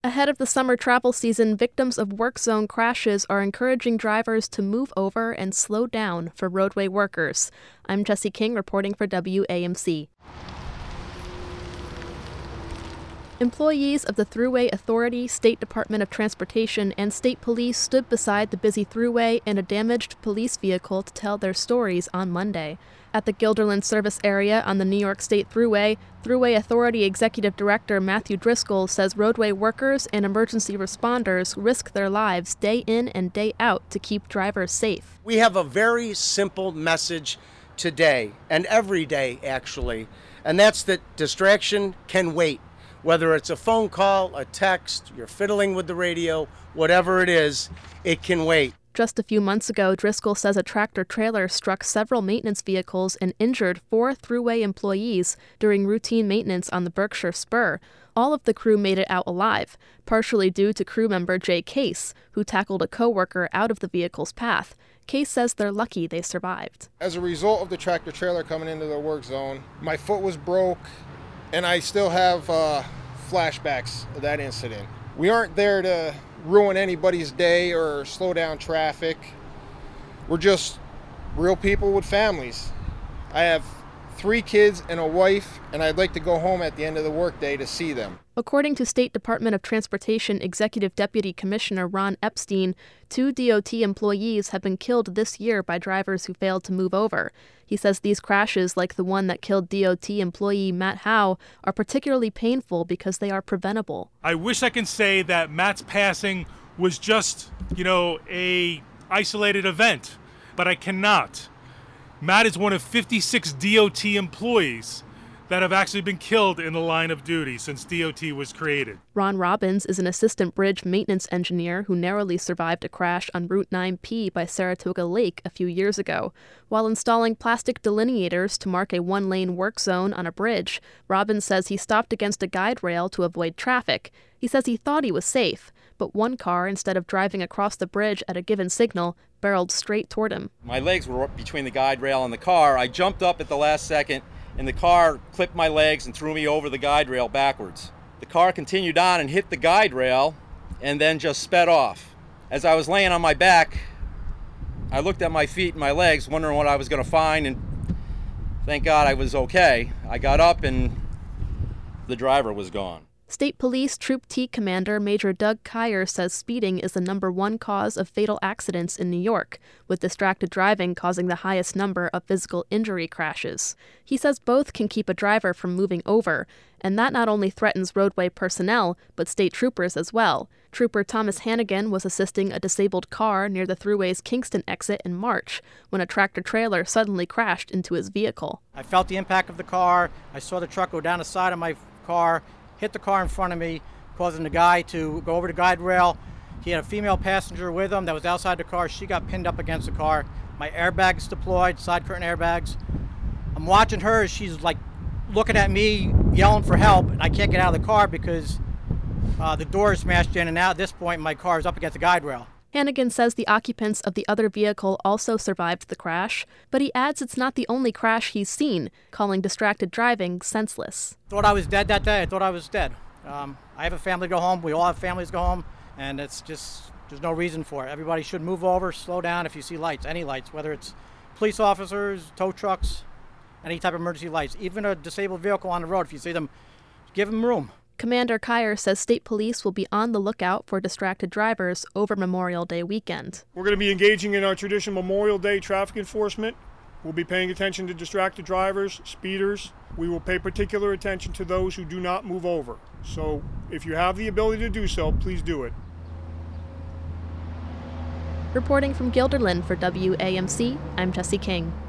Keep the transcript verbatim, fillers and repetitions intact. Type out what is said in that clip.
Ahead of the summer travel season, victims of work zone crashes are encouraging drivers to move over and slow down for roadway workers. I'm Jesse King reporting for W A M C. Employees of the Thruway Authority, State Department of Transportation, and state police stood beside the busy Thruway in a damaged police vehicle to tell their stories on Monday. At the Guilderland service area on the New York State Thruway, Thruway Authority Executive Director Matthew Driscoll says roadway workers and emergency responders risk their lives day in and day out to keep drivers safe. We have a very simple message today, and every day actually, and that's that distraction can wait. Whether it's a phone call, a text, you're fiddling with the radio, whatever it is, it can wait. Just a few months ago, Driscoll says a tractor-trailer struck several maintenance vehicles and injured four Thruway employees during routine maintenance on the Berkshire Spur. All of the crew made it out alive, partially due to crew member Jay Case, who tackled a coworker out of the vehicle's path. Case says they're lucky they survived. As a result of the tractor-trailer coming into the work zone, my foot was broke, and I still have uh, flashbacks of that incident. We aren't there to ruin anybody's day or slow down traffic. We're just real people with families. I have three kids and a wife, and I'd like to go home at the end of the workday to see them. According to State Department of Transportation Executive Deputy Commissioner Ron Epstein, two D O T employees have been killed this year by drivers who failed to move over. He says these crashes, like the one that killed D O T employee Matt Howe, are particularly painful because they are preventable. I wish I can say that Matt's passing was just, you know, a isolated event, but I cannot. Matt is one of fifty-six D O T employees that have actually been killed in the line of duty since D O T was created. Ron Robbins is an assistant bridge maintenance engineer who narrowly survived a crash on Route nine P by Saratoga Lake a few years ago. While installing plastic delineators to mark a one-lane work zone on a bridge, Robbins says he stopped against a guide rail to avoid traffic. He says he thought he was safe, but one car, instead of driving across the bridge at a given signal, barreled straight toward him. My legs were between the guide rail and the car. I jumped up at the last second, and the car clipped my legs and threw me over the guide rail backwards. The car continued on and hit the guide rail and then just sped off. As I was laying on my back, I looked at my feet and my legs, wondering what I was going to find, and thank God I was okay. I got up and the driver was gone. State Police Troop T Commander Major Doug Kyer says speeding is the number one cause of fatal accidents in New York, with distracted driving causing the highest number of physical injury crashes. He says both can keep a driver from moving over, and that not only threatens roadway personnel, but state troopers as well. Trooper Thomas Hannigan was assisting a disabled car near the Thruway's Kingston exit in March when a tractor-trailer suddenly crashed into his vehicle. I felt the impact of the car. I saw the truck go down the side of my car, hit the car in front of me, causing the guy to go over the guide rail. He had a female passenger with him that was outside the car. She got pinned up against the car. My airbags deployed, side curtain airbags. I'm watching her as she's like looking at me, yelling for help, and I can't get out of the car because uh, the door is smashed in, and now at this point my car is up against the guide rail. Hannigan says the occupants of the other vehicle also survived the crash, but he adds it's not the only crash he's seen, calling distracted driving senseless. Thought I was dead that day. I thought I was dead. Um, I have a family to go home. We all have families to go home, and it's just, there's no reason for it. Everybody should move over, slow down if you see lights, any lights, whether it's police officers, tow trucks, any type of emergency lights, even a disabled vehicle on the road. If you see them, give them room. Commander Kyer says state police will be on the lookout for distracted drivers over Memorial Day weekend. We're going to be engaging in our traditional Memorial Day traffic enforcement. We'll be paying attention to distracted drivers, speeders. We will pay particular attention to those who do not move over. So if you have the ability to do so, please do it. Reporting from Guilderland for W A M C, I'm Jesse King.